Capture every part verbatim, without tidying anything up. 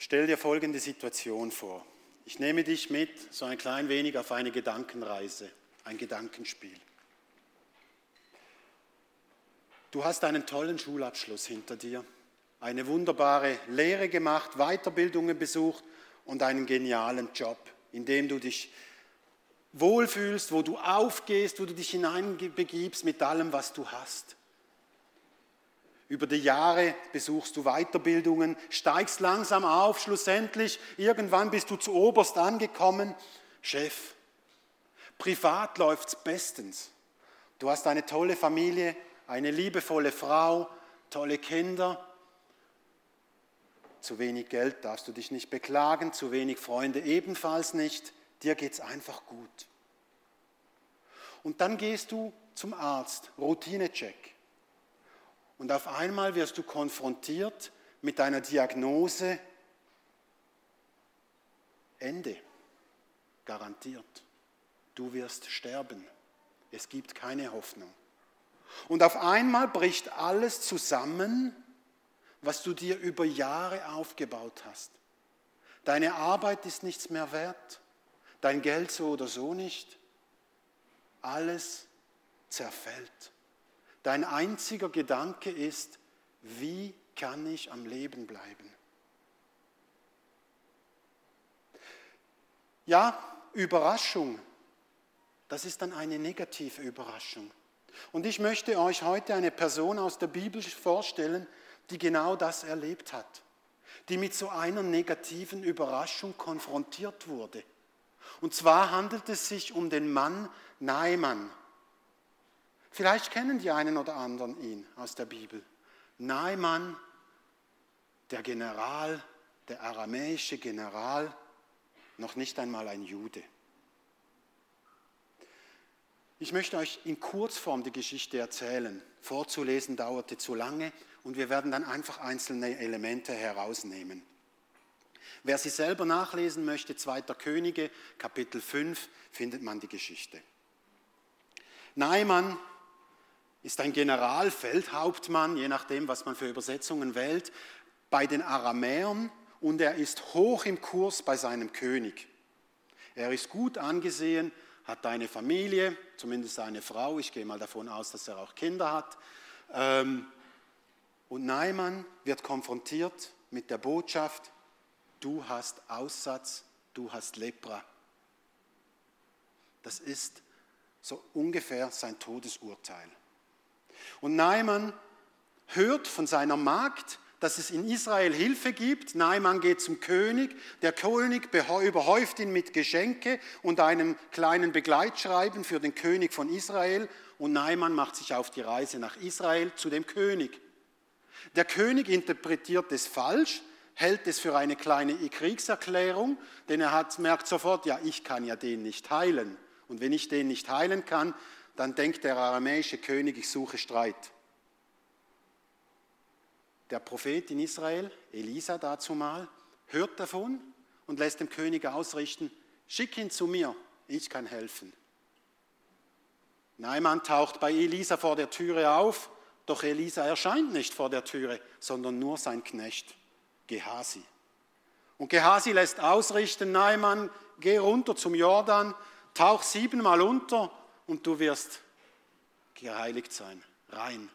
Stell dir folgende Situation vor. Ich nehme dich mit, so ein klein wenig auf eine Gedankenreise, ein Gedankenspiel. Du hast einen tollen Schulabschluss hinter dir, eine wunderbare Lehre gemacht, Weiterbildungen besucht und einen genialen Job, in dem du dich wohlfühlst, wo du aufgehst, wo du dich hineinbegibst mit allem, was du hast. Über die Jahre besuchst du Weiterbildungen, steigst langsam auf, schlussendlich, irgendwann bist du zu oberst angekommen, Chef. Privat läuft's bestens. Du hast eine tolle Familie, eine liebevolle Frau, tolle Kinder. Zu wenig Geld darfst du dich nicht beklagen, zu wenig Freunde ebenfalls nicht. Dir geht's einfach gut. Und dann gehst du zum Arzt, Routinecheck. Und auf einmal wirst du konfrontiert mit einer Diagnose, Ende, garantiert. Du wirst sterben. Es gibt keine Hoffnung. Und auf einmal bricht alles zusammen, was du dir über Jahre aufgebaut hast. Deine Arbeit ist nichts mehr wert, dein Geld so oder so nicht. Alles zerfällt. Dein einziger Gedanke ist, wie kann ich am Leben bleiben? Ja, Überraschung, das ist dann eine negative Überraschung. Und ich möchte euch heute eine Person aus der Bibel vorstellen, die genau das erlebt hat, die mit so einer negativen Überraschung konfrontiert wurde. Und zwar handelt es sich um den Mann Naaman. Vielleicht kennen die einen oder anderen ihn aus der Bibel. Naaman, der General, der aramäische General, noch nicht einmal ein Jude. Ich möchte euch in Kurzform die Geschichte erzählen. Vorzulesen dauerte zu lange und wir werden dann einfach einzelne Elemente herausnehmen. Wer sie selber nachlesen möchte, zweiter Könige, Kapitel fünf, findet man die Geschichte. Naaman ist ein General, Feldhauptmann, je nachdem, was man für Übersetzungen wählt, bei den Aramäern und er ist hoch im Kurs bei seinem König. Er ist gut angesehen, hat eine Familie, zumindest eine Frau, ich gehe mal davon aus, dass er auch Kinder hat. Und Naaman wird konfrontiert mit der Botschaft, du hast Aussatz, du hast Lepra. Das ist so ungefähr sein Todesurteil. Und Naaman hört von seiner Magd, dass es in Israel Hilfe gibt. Naaman geht zum König. Der König überhäuft ihn mit Geschenke und einem kleinen Begleitschreiben für den König von Israel. Und Naaman macht sich auf die Reise nach Israel zu dem König. Der König interpretiert es falsch, hält es für eine kleine Kriegserklärung, denn er hat, merkt sofort, ja, ich kann ja den nicht heilen. Und wenn ich den nicht heilen kann, dann denkt der aramäische König, ich suche Streit. Der Prophet in Israel, Elisa dazumal, hört davon und lässt dem König ausrichten, schick ihn zu mir, ich kann helfen. Naaman taucht bei Elisa vor der Türe auf, doch Elisa erscheint nicht vor der Türe, sondern nur sein Knecht, Gehasi. Und Gehasi lässt ausrichten, Naaman, geh runter zum Jordan, tauch siebenmal unter und du wirst geheiligt sein, rein.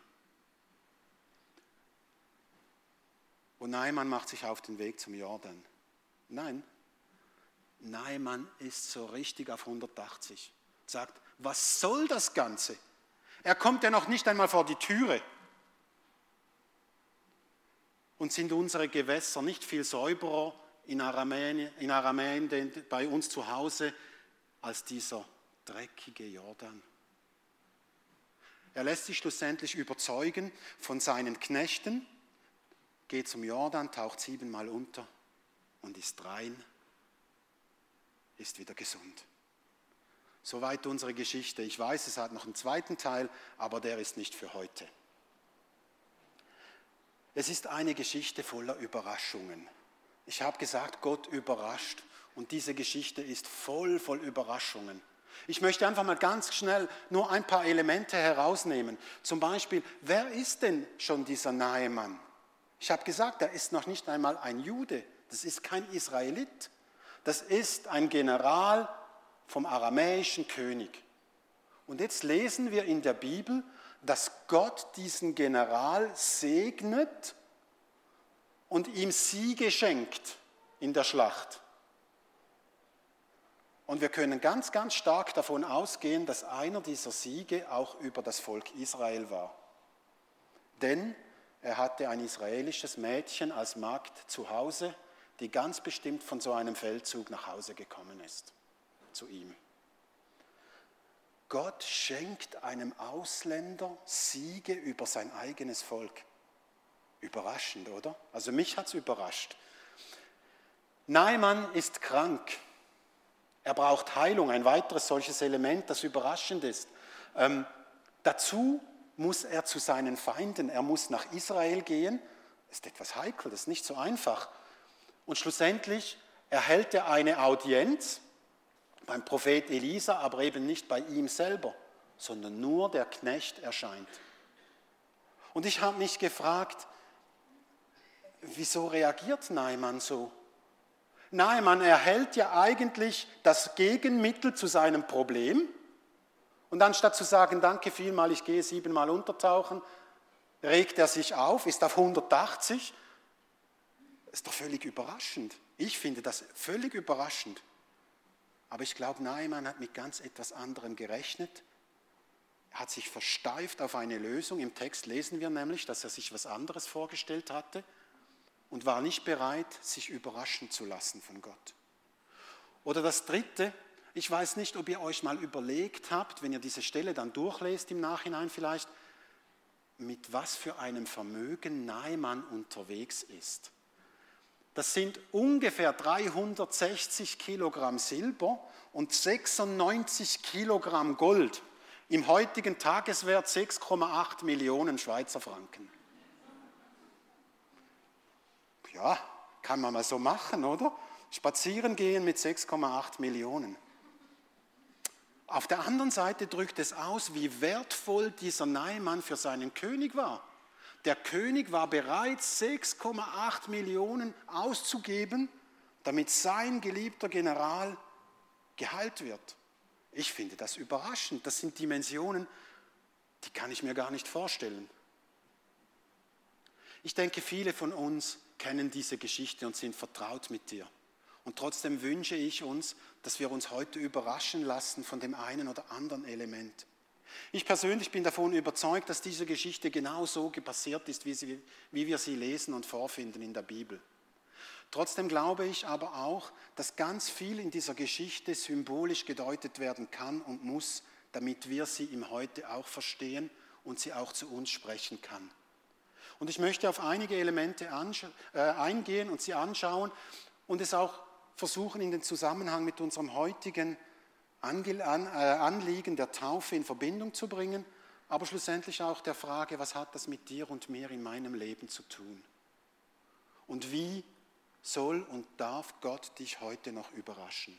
Und Naaman macht sich auf den Weg zum Jordan. Nein, Naaman ist so richtig auf hundertachtzig. Sagt, was soll das Ganze? Er kommt ja noch nicht einmal vor die Türe. Und sind unsere Gewässer nicht viel säuberer in Aramäen, in Aramäen denn bei uns zu Hause, als dieser dreckige Jordan? Er lässt sich schlussendlich überzeugen von seinen Knechten, geht zum Jordan, taucht siebenmal unter und ist rein, ist wieder gesund. Soweit unsere Geschichte. Ich weiß, es hat noch einen zweiten Teil, aber der ist nicht für heute. Es ist eine Geschichte voller Überraschungen. Ich habe gesagt, Gott überrascht und diese Geschichte ist voll, voll Überraschungen. Ich möchte einfach mal ganz schnell nur ein paar Elemente herausnehmen. Zum Beispiel, wer ist denn schon dieser Naaman? Ich habe gesagt, er ist noch nicht einmal ein Jude, das ist kein Israelit, das ist ein General vom aramäischen König. Und jetzt lesen wir in der Bibel, dass Gott diesen General segnet und ihm Siege schenkt in der Schlacht. Und wir können ganz, ganz stark davon ausgehen, dass einer dieser Siege auch über das Volk Israel war. Denn er hatte ein israelisches Mädchen als Magd zu Hause, die ganz bestimmt von so einem Feldzug nach Hause gekommen ist, zu ihm. Gott schenkt einem Ausländer Siege über sein eigenes Volk. Überraschend, oder? Also mich hat es überrascht. Naaman ist krank. Er braucht Heilung, ein weiteres solches Element, das überraschend ist. Ähm, dazu muss er zu seinen Feinden, er muss nach Israel gehen. Das ist etwas heikel, das ist nicht so einfach. Und schlussendlich erhält er eine Audienz beim Prophet Elisa, aber eben nicht bei ihm selber, sondern nur der Knecht erscheint. Und ich habe mich gefragt, wieso reagiert Naaman so? Naaman erhält ja eigentlich das Gegenmittel zu seinem Problem. Und anstatt zu sagen, danke vielmal, ich gehe siebenmal untertauchen, regt er sich auf, ist auf hundertachtzig. Das ist doch völlig überraschend. Ich finde das völlig überraschend. Aber ich glaube, Naaman hat mit ganz etwas anderem gerechnet. Er hat sich versteift auf eine Lösung. Im Text lesen wir nämlich, dass er sich was anderes vorgestellt hatte und war nicht bereit, sich überraschen zu lassen von Gott. Oder das Dritte, ich weiß nicht, ob ihr euch mal überlegt habt, wenn ihr diese Stelle dann durchlest im Nachhinein vielleicht, mit was für einem Vermögen Naaman unterwegs ist. Das sind ungefähr dreihundertsechzig Kilogramm Silber und sechsundneunzig Kilogramm Gold. Im heutigen Tageswert sechs Komma acht Millionen Schweizer Franken. Ja, kann man mal so machen, oder? Spazieren gehen mit sechs Komma acht Millionen. Auf der anderen Seite drückt es aus, wie wertvoll dieser Naaman für seinen König war. Der König war bereit, sechs Komma acht Millionen auszugeben, damit sein geliebter General geheilt wird. Ich finde das überraschend. Das sind Dimensionen, die kann ich mir gar nicht vorstellen. Ich denke, viele von uns kennen diese Geschichte und sind vertraut mit dir. Und trotzdem wünsche ich uns, dass wir uns heute überraschen lassen von dem einen oder anderen Element. Ich persönlich bin davon überzeugt, dass diese Geschichte genau so passiert ist, wie, sie, wie wir sie lesen und vorfinden in der Bibel. Trotzdem glaube ich aber auch, dass ganz viel in dieser Geschichte symbolisch gedeutet werden kann und muss, damit wir sie im Heute auch verstehen und sie auch zu uns sprechen kann. Und ich möchte auf einige Elemente anscha- äh, eingehen und sie anschauen und es auch versuchen, in den Zusammenhang mit unserem heutigen Ange- an, äh, Anliegen der Taufe in Verbindung zu bringen, aber schlussendlich auch der Frage, was hat das mit dir und mir in meinem Leben zu tun? Und wie soll und darf Gott dich heute noch überraschen?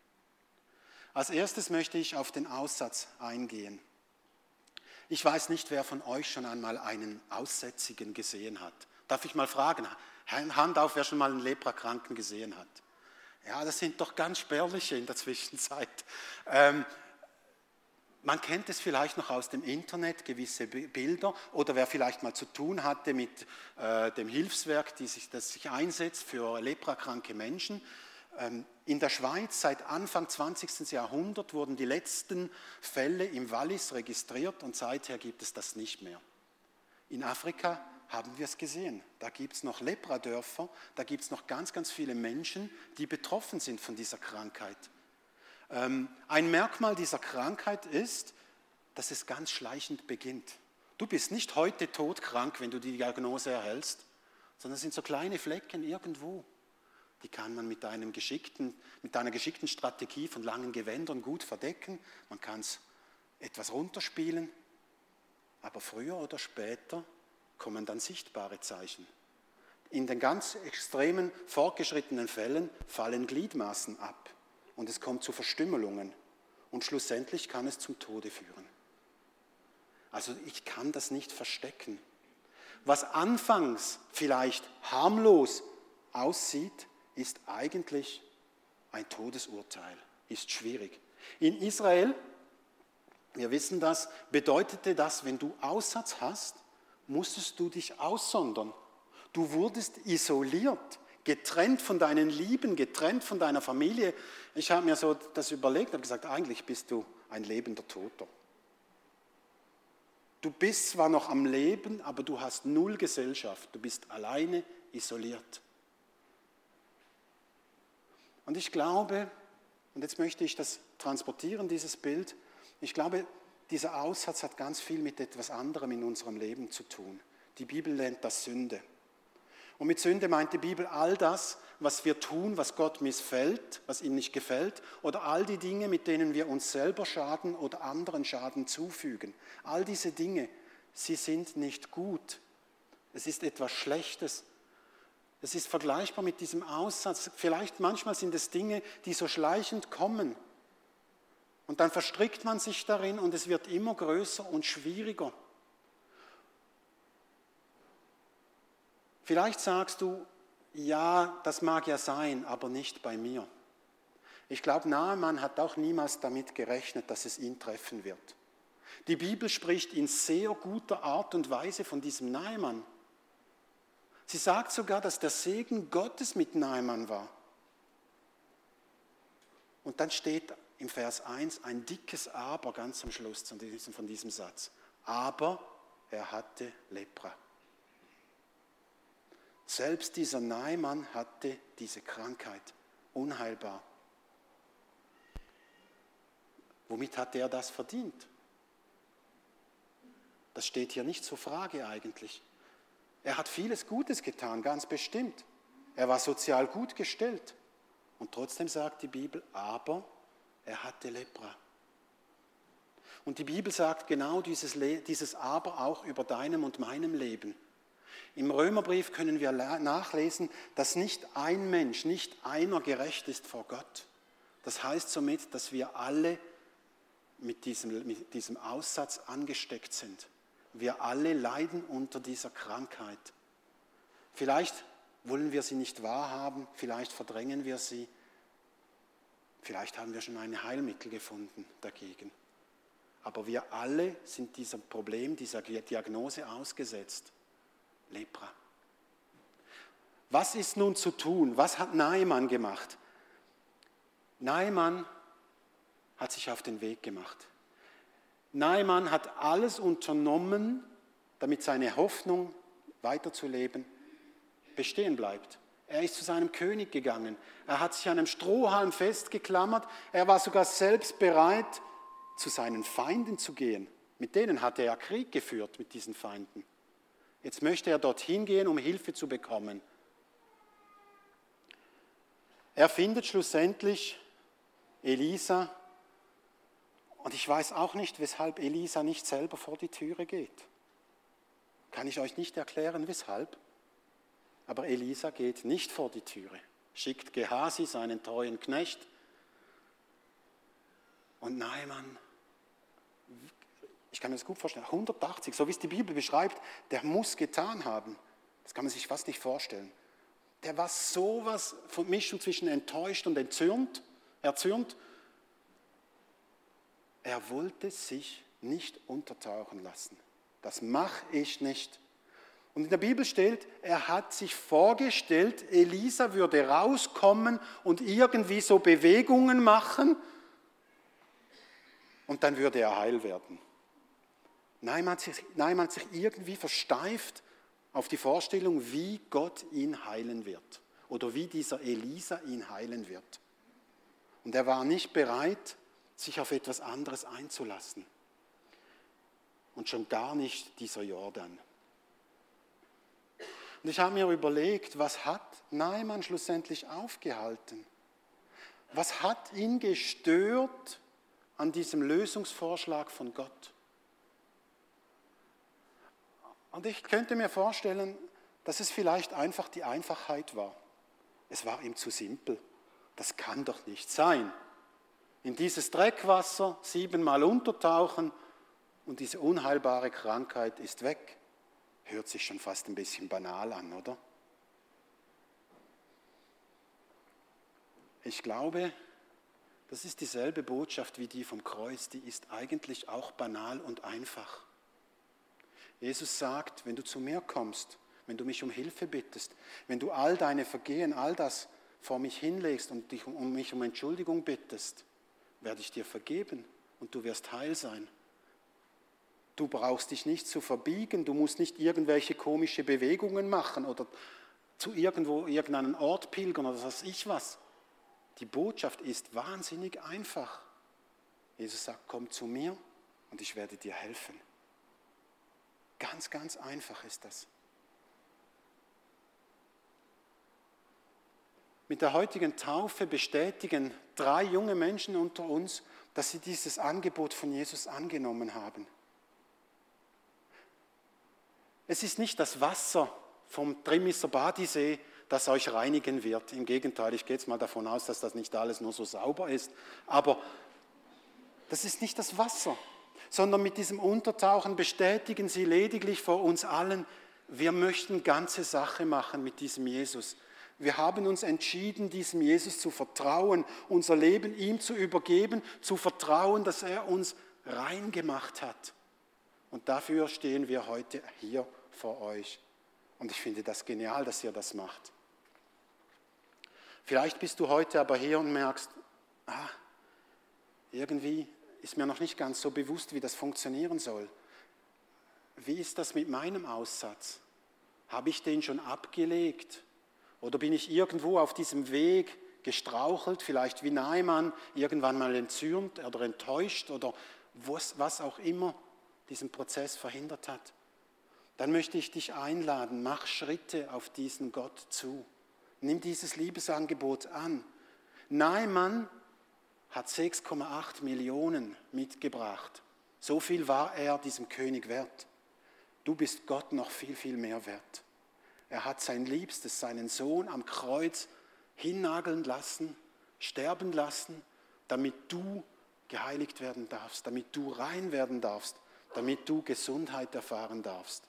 Als erstes möchte ich auf den Aussatz eingehen. Ich weiß nicht, wer von euch schon einmal einen Aussätzigen gesehen hat. Darf ich mal fragen, Hand auf, wer schon mal einen Leprakranken gesehen hat? Ja, das sind doch ganz spärliche in der Zwischenzeit. Ähm, man kennt es vielleicht noch aus dem Internet, gewisse Bilder, oder wer vielleicht mal zu tun hatte mit äh, dem Hilfswerk, die sich, das sich einsetzt für leprakranke Menschen. Ähm, in der Schweiz seit Anfang zwanzigsten Jahrhundert wurden die letzten Fälle im Wallis registriert und seither gibt es das nicht mehr. In Afrika haben wir es gesehen. Da gibt es noch Lepradörfer, da gibt es noch ganz, ganz viele Menschen, die betroffen sind von dieser Krankheit. Ähm, ein Merkmal dieser Krankheit ist, dass es ganz schleichend beginnt. Du bist nicht heute todkrank, wenn du die Diagnose erhältst, sondern es sind so kleine Flecken irgendwo. Die kann man mit, einem geschickten, mit einer geschickten Strategie von langen Gewändern gut verdecken. Man kann es etwas runterspielen, aber früher oder später kommen dann sichtbare Zeichen. In den ganz extremen, fortgeschrittenen Fällen fallen Gliedmaßen ab und es kommt zu Verstümmelungen und schlussendlich kann es zum Tode führen. Also ich kann das nicht verstecken. was anfangs vielleicht harmlos aussieht, ist eigentlich ein Todesurteil, ist schwierig. In Israel, wir wissen das, bedeutete das, wenn du Aussatz hast, musstest du dich aussondern. Du wurdest isoliert, getrennt von deinen Lieben, getrennt von deiner Familie. Ich habe mir so das überlegt, habe gesagt, eigentlich bist du ein lebender Toter. Du bist zwar noch am Leben, aber du hast null Gesellschaft. Du bist alleine isoliert. Und ich glaube, und jetzt möchte ich das transportieren, dieses Bild, ich glaube, dieser Aussatz hat ganz viel mit etwas anderem in unserem Leben zu tun. Die Bibel nennt das Sünde. Und mit Sünde meint die Bibel all das, was wir tun, was Gott missfällt, was ihm nicht gefällt, oder all die Dinge, mit denen wir uns selber schaden oder anderen Schaden zufügen. All diese Dinge, sie sind nicht gut. Es ist etwas Schlechtes. Es ist vergleichbar mit diesem Aussatz. Vielleicht manchmal sind es Dinge, die so schleichend kommen. Und dann verstrickt man sich darin und es wird immer größer und schwieriger. Vielleicht sagst du, ja, das mag ja sein, aber nicht bei mir. Ich glaube, Naaman hat auch niemals damit gerechnet, dass es ihn treffen wird. Die Bibel spricht in sehr guter Art und Weise von diesem Naaman. Sie sagt sogar, dass der Segen Gottes mit Naaman war. Und dann steht im Vers eins ein dickes Aber ganz am Schluss von diesem, von diesem Satz. Aber er hatte Lepra. Selbst dieser Naaman hatte diese Krankheit, unheilbar. Womit hatte er das verdient? Das steht hier nicht zur Frage eigentlich. Er hat vieles Gutes getan, ganz bestimmt. Er war sozial gut gestellt. Und trotzdem sagt die Bibel, aber er hatte Lepra. Und die Bibel sagt genau dieses, dieses Aber auch über deinem und meinem Leben. Im Römerbrief können wir nachlesen, dass nicht ein Mensch, nicht einer gerecht ist vor Gott. Das heißt somit, dass wir alle mit diesem, mit diesem Aussatz angesteckt sind. Wir alle leiden unter dieser Krankheit. Vielleicht wollen wir sie nicht wahrhaben, vielleicht verdrängen wir sie, vielleicht haben wir schon ein Heilmittel gefunden dagegen. Aber wir alle sind diesem Problem, dieser Diagnose ausgesetzt. Lepra. Was ist nun zu tun? Was hat Naaman gemacht? Naaman hat sich auf den Weg gemacht. Naaman hat alles unternommen, damit seine Hoffnung, weiterzuleben, bestehen bleibt. Er ist zu seinem König gegangen. Er hat sich an einem Strohhalm festgeklammert. Er war sogar selbst bereit, zu seinen Feinden zu gehen. Mit denen hatte er Krieg geführt, mit diesen Feinden. Jetzt möchte er dorthin gehen, um Hilfe zu bekommen. Er findet schlussendlich Elisa. Und ich weiß auch nicht, weshalb Elisa nicht selber vor die Türe geht. Kann ich euch nicht erklären, weshalb. Aber Elisa geht nicht vor die Türe. Schickt Gehasi, seinen treuen Knecht. Und Naaman, ich kann mir das gut vorstellen, hundertachtzig, so wie es die Bibel beschreibt, der muss getan haben. Das kann man sich fast nicht vorstellen. Der war sowas von Mischung zwischen enttäuscht und entzürnt, erzürnt. Er wollte sich nicht untertauchen lassen. Das mache ich nicht. Und in der Bibel steht, er hat sich vorgestellt, Elisa würde rauskommen und irgendwie so Bewegungen machen und dann würde er heil werden. Naaman hat sich, Naaman hat sich irgendwie versteift auf die Vorstellung, wie Gott ihn heilen wird oder wie dieser Elisa ihn heilen wird. Und er war nicht bereit, sich auf etwas anderes einzulassen. Und schon gar nicht dieser Jordan. Und ich habe mir überlegt, was hat Naaman schlussendlich aufgehalten? Was hat ihn gestört an diesem Lösungsvorschlag von Gott? Und ich könnte mir vorstellen, dass es vielleicht einfach die Einfachheit war. Es war ihm zu simpel. Das kann doch nicht sein. In dieses Dreckwasser siebenmal untertauchen und diese unheilbare Krankheit ist weg. Hört sich schon fast ein bisschen banal an, oder? Ich glaube, das ist dieselbe Botschaft wie die vom Kreuz, die ist eigentlich auch banal und einfach. Jesus sagt, wenn du zu mir kommst, wenn du mich um Hilfe bittest, wenn du all deine Vergehen, all das vor mich hinlegst und dich um mich um Entschuldigung bittest, werde ich dir vergeben und du wirst heil sein. Du brauchst dich nicht zu verbiegen, du musst nicht irgendwelche komische Bewegungen machen oder zu irgendwo irgendeinen Ort pilgern oder was weiß ich was. Die Botschaft ist wahnsinnig einfach. Jesus sagt, komm zu mir und ich werde dir helfen. Ganz, ganz einfach ist das. Mit der heutigen Taufe bestätigen drei junge Menschen unter uns, dass sie dieses Angebot von Jesus angenommen haben. Es ist nicht das Wasser vom Trimisser Badisee, das euch reinigen wird. Im Gegenteil, ich gehe jetzt mal davon aus, dass das nicht alles nur so sauber ist. Aber das ist nicht das Wasser, sondern mit diesem Untertauchen bestätigen sie lediglich vor uns allen, wir möchten ganze Sache machen mit diesem Jesus. Wir haben uns entschieden, diesem Jesus zu vertrauen, unser Leben ihm zu übergeben, zu vertrauen, dass er uns rein gemacht hat. Und dafür stehen wir heute hier vor euch. Und ich finde das genial, dass ihr das macht. Vielleicht bist du heute aber hier und merkst, ah, irgendwie ist mir noch nicht ganz so bewusst, wie das funktionieren soll. Wie ist das mit meinem Aussatz? Habe ich den schon abgelegt? Oder bin ich irgendwo auf diesem Weg gestrauchelt, vielleicht wie Naaman, irgendwann mal entzürnt oder enttäuscht oder was, was auch immer diesen Prozess verhindert hat? Dann möchte ich dich einladen, mach Schritte auf diesen Gott zu. Nimm dieses Liebesangebot an. Naaman hat sechs Komma acht Millionen mitgebracht. So viel war er diesem König wert. Du bist Gott noch viel, viel mehr wert. Er hat sein Liebstes, seinen Sohn am Kreuz hinnageln lassen, sterben lassen, damit du geheiligt werden darfst, damit du rein werden darfst, damit du Gesundheit erfahren darfst.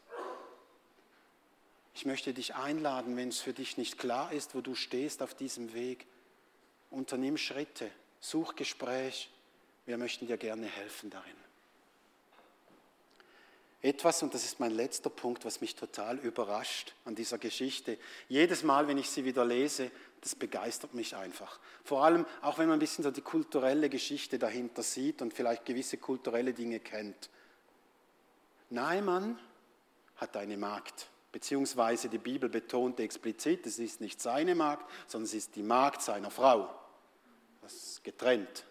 Ich möchte dich einladen, wenn es für dich nicht klar ist, wo du stehst auf diesem Weg, unternimm Schritte, such Gespräch. Wir möchten dir gerne helfen darin. Etwas, und das ist mein letzter Punkt, was mich total überrascht an dieser Geschichte. Jedes Mal, wenn ich sie wieder lese, das begeistert mich einfach. Vor allem, auch wenn man ein bisschen so die kulturelle Geschichte dahinter sieht und vielleicht gewisse kulturelle Dinge kennt. Naaman hat eine Magd, beziehungsweise die Bibel betont explizit, es ist nicht seine Magd, sondern es ist die Magd seiner Frau. Das ist getrennt.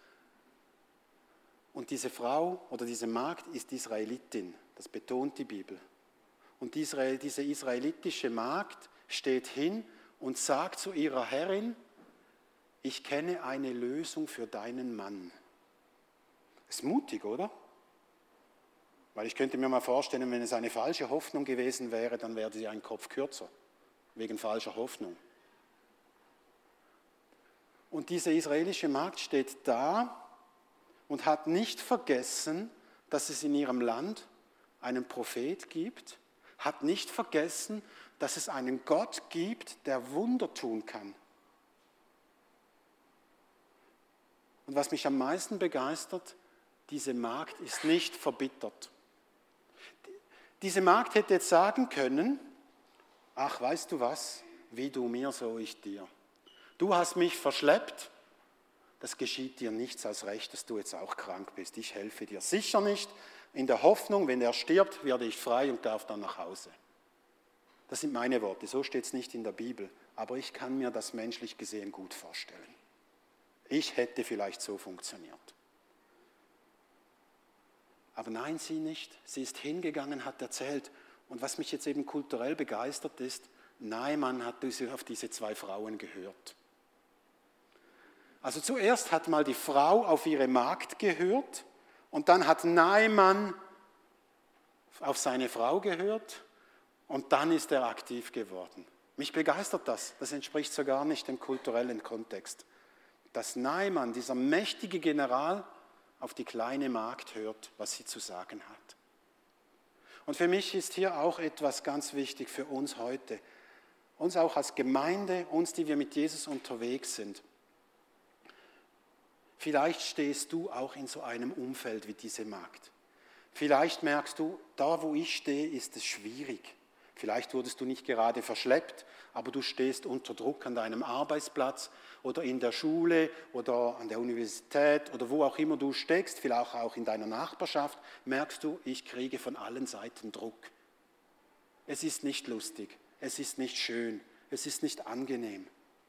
Und diese Frau oder diese Magd ist Israelitin, das betont die Bibel. Und diese israelitische Magd steht hin und sagt zu ihrer Herrin, ich kenne eine Lösung für deinen Mann. Ist mutig, oder? Weil ich könnte mir mal vorstellen, wenn es eine falsche Hoffnung gewesen wäre, dann wäre sie einen Kopf kürzer, wegen falscher Hoffnung. Und diese israelische Magd steht da und hat nicht vergessen, dass es in ihrem Land einen Prophet gibt, hat nicht vergessen, dass es einen Gott gibt, der Wunder tun kann. Und was mich am meisten begeistert, diese Magd ist nicht verbittert. Diese Magd hätte jetzt sagen können, ach, weißt du was, wie du mir, so ich dir. Du hast mich verschleppt, das geschieht dir nichts als recht, dass du jetzt auch krank bist. Ich helfe dir sicher nicht, in der Hoffnung, wenn er stirbt, werde ich frei und darf dann nach Hause. Das sind meine Worte, so steht es nicht in der Bibel, aber ich kann mir das menschlich gesehen gut vorstellen. Ich hätte vielleicht so funktioniert. Aber nein, sie nicht. Sie ist hingegangen, hat erzählt. Und was mich jetzt eben kulturell begeistert ist, Naaman hat auf diese zwei Frauen gehört. Also zuerst hat mal die Frau auf ihre Magd gehört und dann hat Naaman auf seine Frau gehört und dann ist er aktiv geworden. Mich begeistert das. Das entspricht so gar nicht dem kulturellen Kontext. Dass Naaman, dieser mächtige General, auf die kleine Magd hört, was sie zu sagen hat. Und für mich ist hier auch etwas ganz wichtig für uns heute. Uns auch als Gemeinde, uns, die wir mit Jesus unterwegs sind. Vielleicht stehst du auch in so einem Umfeld wie diese Magd. Vielleicht merkst du, da wo ich stehe, ist es schwierig. Vielleicht wurdest du nicht gerade verschleppt, aber du stehst unter Druck an deinem Arbeitsplatz oder in der Schule oder an der Universität oder wo auch immer du steckst, vielleicht auch in deiner Nachbarschaft, merkst du, ich kriege von allen Seiten Druck. Es ist nicht lustig, es ist nicht schön, es ist nicht angenehm.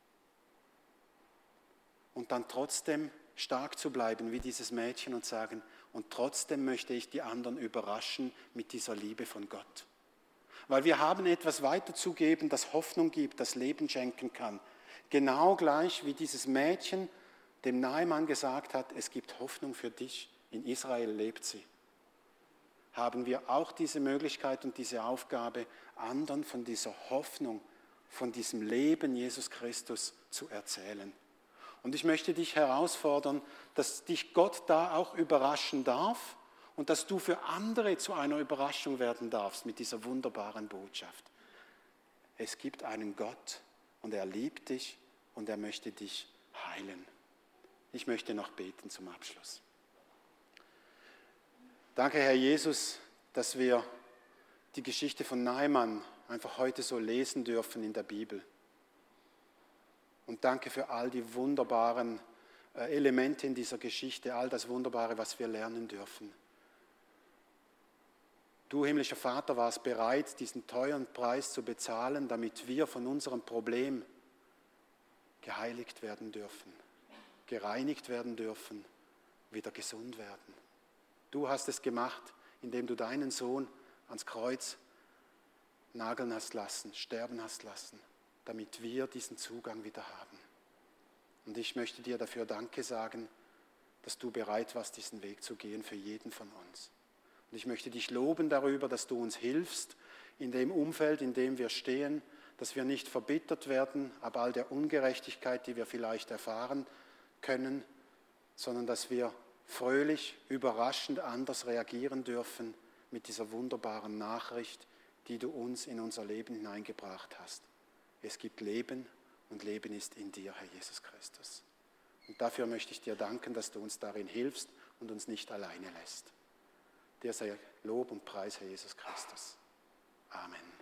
Und dann trotzdem stark zu bleiben wie dieses Mädchen und sagen, und trotzdem möchte ich die anderen überraschen mit dieser Liebe von Gott. Weil wir haben etwas weiterzugeben, das Hoffnung gibt, das Leben schenken kann. Genau gleich wie dieses Mädchen dem Naaman gesagt hat, es gibt Hoffnung für dich, in Israel lebt sie. Haben wir auch diese Möglichkeit und diese Aufgabe, anderen von dieser Hoffnung, von diesem Leben Jesus Christus zu erzählen. Und ich möchte dich herausfordern, dass dich Gott da auch überraschen darf und dass du für andere zu einer Überraschung werden darfst mit dieser wunderbaren Botschaft. Es gibt einen Gott und er liebt dich und er möchte dich heilen. Ich möchte noch beten zum Abschluss. Danke, Herr Jesus, dass wir die Geschichte von Naaman einfach heute so lesen dürfen in der Bibel. Und danke für all die wunderbaren Elemente in dieser Geschichte, all das Wunderbare, was wir lernen dürfen. Du, himmlischer Vater, warst bereit, diesen teuren Preis zu bezahlen, damit wir von unserem Problem geheiligt werden dürfen, gereinigt werden dürfen, wieder gesund werden. Du hast es gemacht, indem du deinen Sohn ans Kreuz nageln hast lassen, sterben hast lassen, damit wir diesen Zugang wieder haben. Und ich möchte dir dafür Danke sagen, dass du bereit warst, diesen Weg zu gehen für jeden von uns. Und ich möchte dich loben darüber, dass du uns hilfst, in dem Umfeld, in dem wir stehen, dass wir nicht verbittert werden ab all der Ungerechtigkeit, die wir vielleicht erfahren können, sondern dass wir fröhlich, überraschend anders reagieren dürfen mit dieser wunderbaren Nachricht, die du uns in unser Leben hineingebracht hast. Es gibt Leben und Leben ist in dir, Herr Jesus Christus. Und dafür möchte ich dir danken, dass du uns darin hilfst und uns nicht alleine lässt. Dir sei Lob und Preis, Herr Jesus Christus. Amen.